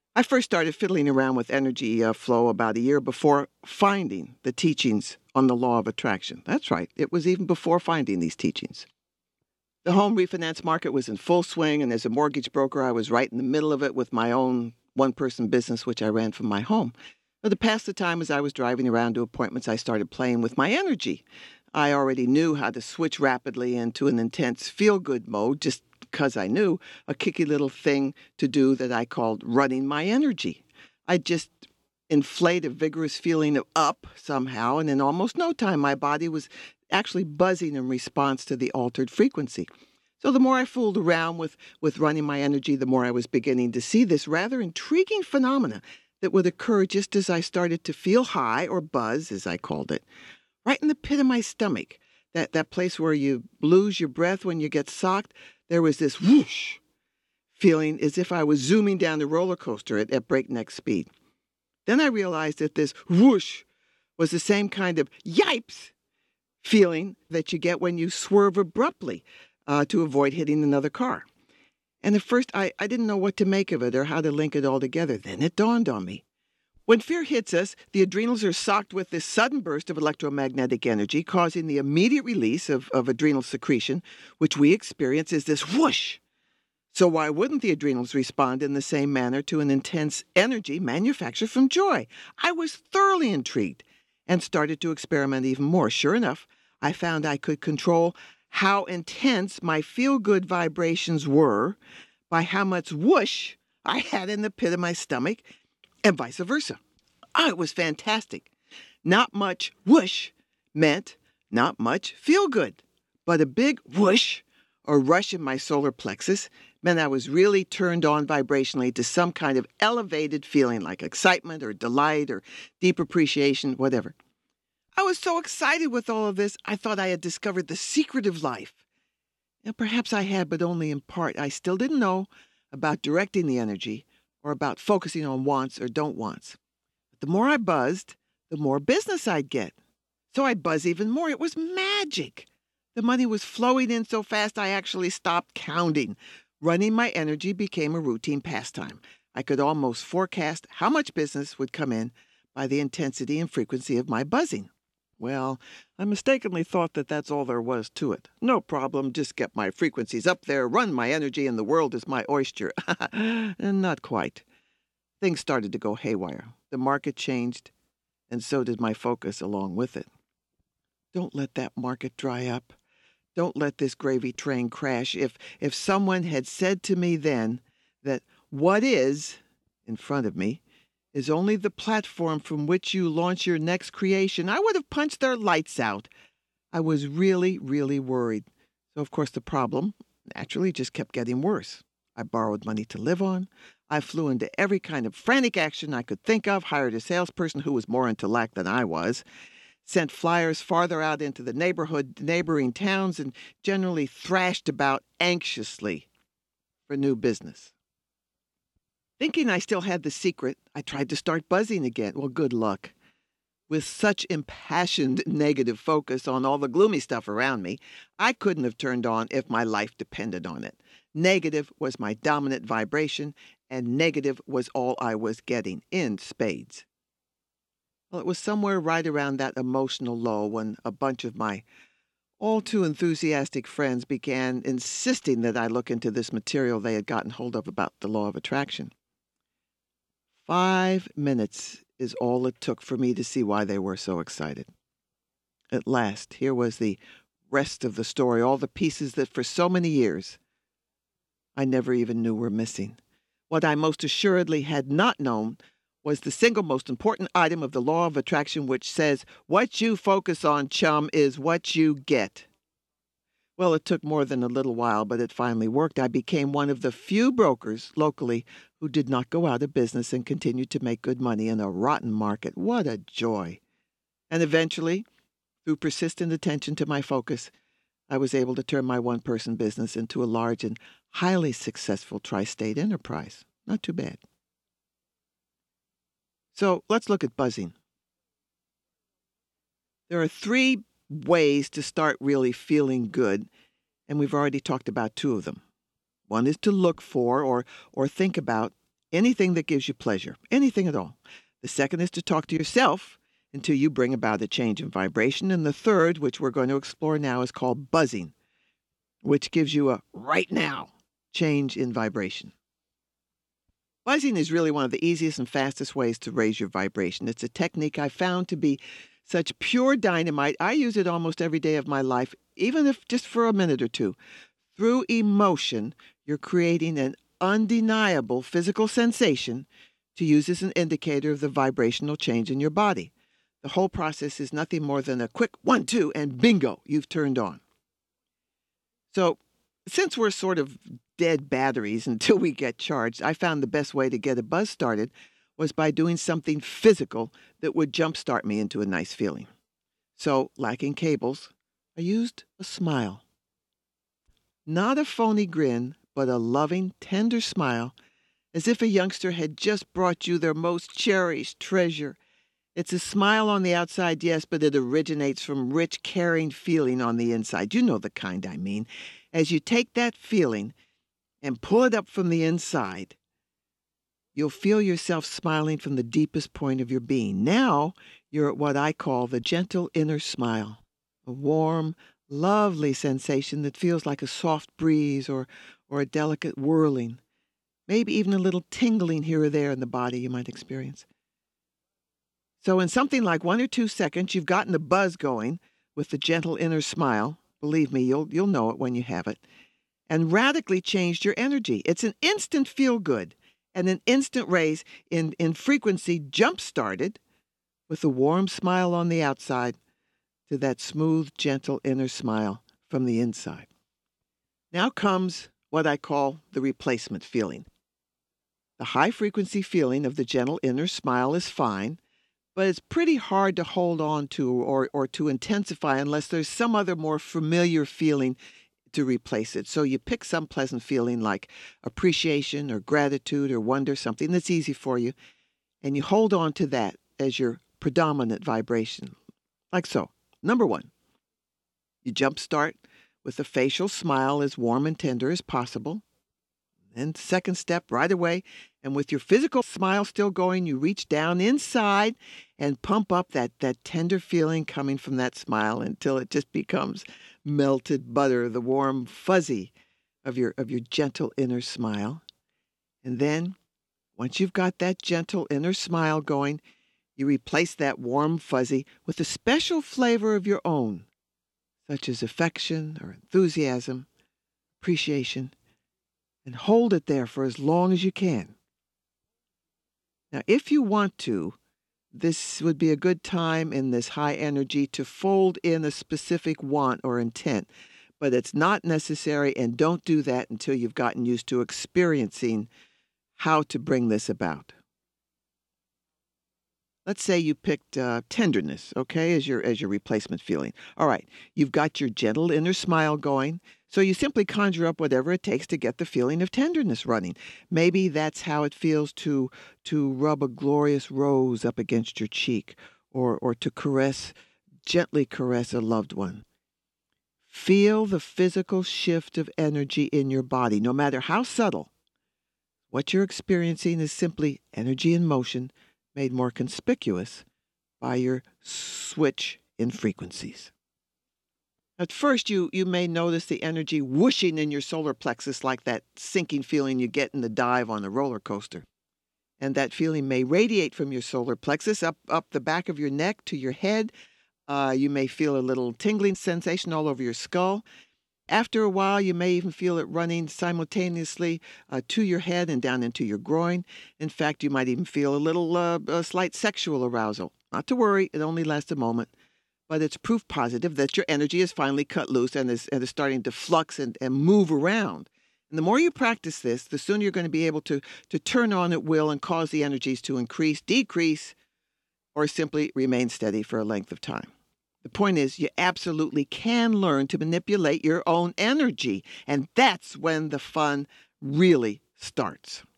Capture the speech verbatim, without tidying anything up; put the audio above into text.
I first started fiddling around with energy uh, flow about a year before finding the teachings on the law of attraction. That's right, it was even before finding these teachings. The home refinance market was in full swing, and as a mortgage broker, I was right in the middle of it with my own one person business, which I ran from my home. But to pass the time as I was driving around to appointments, I started playing with my energy. I already knew how to switch rapidly into an intense feel good mode just because I knew a kicky little thing to do that I called running my energy. I just inflate a vigorous feeling of up somehow, and in almost no time, my body was actually buzzing in response to the altered frequency. So the more I fooled around with, with running my energy, the more I was beginning to see this rather intriguing phenomena that would occur just as I started to feel high, or buzz, as I called it, right in the pit of my stomach, that, that place where you lose your breath when you get socked. There was this whoosh feeling as if I was zooming down the roller coaster at, at breakneck speed. Then I realized that this whoosh was the same kind of yipes feeling that you get when you swerve abruptly uh, to avoid hitting another car. And at first, I, I didn't know what to make of it or how to link it all together. Then it dawned on me. When fear hits us, the adrenals are socked with this sudden burst of electromagnetic energy, causing the immediate release of, of adrenal secretion, which we experience as this whoosh. So why wouldn't the adrenals respond in the same manner to an intense energy manufactured from joy? I was thoroughly intrigued and started to experiment even more. Sure enough, I found I could control how intense my feel-good vibrations were by how much whoosh I had in the pit of my stomach, and vice versa. Oh, it was fantastic. Not much whoosh meant not much feel-good, but a big whoosh or rush in my solar plexus meant I was really turned on vibrationally to some kind of elevated feeling like excitement or delight or deep appreciation, whatever. I was so excited with all of this, I thought I had discovered the secret of life. And perhaps I had, but only in part. I still didn't know about directing the energy or about focusing on wants or don't wants. But the more I buzzed, the more business I'd get. So I'd buzz even more. It was magic. The money was flowing in so fast I actually stopped counting. Running my energy became a routine pastime. I could almost forecast how much business would come in by the intensity and frequency of my buzzing. Well, I mistakenly thought that that's all there was to it. No problem, just get my frequencies up there, run my energy, and the world is my oyster. And not quite. Things started to go haywire. The market changed, and so did my focus along with it. Don't let that market dry up. Don't let this gravy train crash. If if someone had said to me then that what is in front of me is only the platform from which you launch your next creation, I would have punched their lights out. I was really, really worried. So, of course, the problem naturally just kept getting worse. I borrowed money to live on. I flew into every kind of frantic action I could think of, hired a salesperson who was more into lack than I was, sent flyers farther out into the neighborhood, neighboring towns, and generally thrashed about anxiously for new business. Thinking I still had the secret, I tried to start buzzing again. Well, good luck. With such impassioned negative focus on all the gloomy stuff around me, I couldn't have turned on if my life depended on it. Negative was my dominant vibration, and negative was all I was getting in spades. Well, it was somewhere right around that emotional low when a bunch of my all too enthusiastic friends began insisting that I look into this material they had gotten hold of about the law of attraction. Five minutes is all it took for me to see why they were so excited. At last, here was the rest of the story, all the pieces that for so many years I never even knew were missing. What I most assuredly had not known was the single most important item of the law of attraction, which says, what you focus on, chum, is what you get. Well, it took more than a little while, but it finally worked. I became one of the few brokers locally who did not go out of business and continued to make good money in a rotten market. What a joy. And eventually, through persistent attention to my focus, I was able to turn my one-person business into a large and highly successful tri-state enterprise. Not too bad. So let's look at buzzing. There are three ways to start really feeling good, and we've already talked about two of them. One is to look for or, or think about Anything that gives you pleasure, anything at all. The second is to talk to yourself until you bring about a change in vibration. And the third, which we're going to explore now, is called buzzing, which gives you a right now change in vibration. Buzzing is really one of the easiest and fastest ways to raise your vibration. It's a technique I found to be such pure dynamite. I use it almost every day of my life, even if just for a minute or two. Through emotion, you're creating an undeniable physical sensation to use as an indicator of the vibrational change in your body. The whole process is nothing more than a quick one, two, and bingo, you've turned on. So, since we're sort of dead batteries until we get charged, I found the best way to get a buzz started was by doing something physical that would jumpstart me into a nice feeling. So, lacking cables, I used a smile. Not a phony grin, but a loving, tender smile, as if a youngster had just brought you their most cherished treasure. It's a smile on the outside, yes, but it originates from rich, caring feeling on the inside. You know the kind I mean. As you take that feeling and pull it up from the inside, you'll feel yourself smiling from the deepest point of your being. Now you're at what I call the gentle inner smile, a warm, lovely sensation that feels like a soft breeze or, or a delicate whirling, maybe even a little tingling here or there in the body you might experience. So in something like one or two seconds, you've gotten the buzz going with the gentle inner smile. Believe me, you'll you'll know it when you have it. And radically changed your energy. It's an instant feel-good and an instant raise in, in frequency jump-started with a warm smile on the outside to that smooth, gentle inner smile from the inside. Now comes what I call the replacement feeling. The high-frequency feeling of the gentle inner smile is fine, but it's pretty hard to hold on to or, or to intensify unless there's some other more familiar feeling to replace it. So you pick some pleasant feeling like appreciation or gratitude or wonder, something that's easy for you, and you hold on to that as your predominant vibration. Like so. Number one, you jumpstart with a facial smile as warm and tender as possible. Then second step, right away, and with your physical smile still going, you reach down inside and pump up that, that tender feeling coming from that smile until it just becomes melted butter, the warm fuzzy of your of your gentle inner smile. And then, once you've got that gentle inner smile going, you replace that warm fuzzy with a special flavor of your own, such as affection or enthusiasm, appreciation, and hold it there for as long as you can. Now, if you want to, this would be a good time in this high energy to fold in a specific want or intent, but it's not necessary, and don't do that until you've gotten used to experiencing how to bring this about. Let's say you picked uh, tenderness, okay, as your as your replacement feeling. All right, you've got your gentle inner smile going, so you simply conjure up whatever it takes to get the feeling of tenderness running. Maybe that's how it feels to to rub a glorious rose up against your cheek, or or to caress, gently caress a loved one. Feel the physical shift of energy in your body, no matter how subtle. What you're experiencing is simply energy in motion, made more conspicuous by your switch in frequencies. At first, you, you may notice the energy whooshing in your solar plexus like that sinking feeling you get in the dive on a roller coaster. And that feeling may radiate from your solar plexus up, up the back of your neck to your head. Uh, you may feel a little tingling sensation all over your skull. After a while, you may even feel it running simultaneously uh, to your head and down into your groin. In fact, you might even feel a little uh, a slight sexual arousal. Not to worry, it only lasts a moment. But it's proof positive that your energy is finally cut loose and is, and is starting to flux and, and move around. And the more you practice this, the sooner you're going to be able to, to turn on at will and cause the energies to increase, decrease, or simply remain steady for a length of time. The point is, you absolutely can learn to manipulate your own energy, and that's when the fun really starts.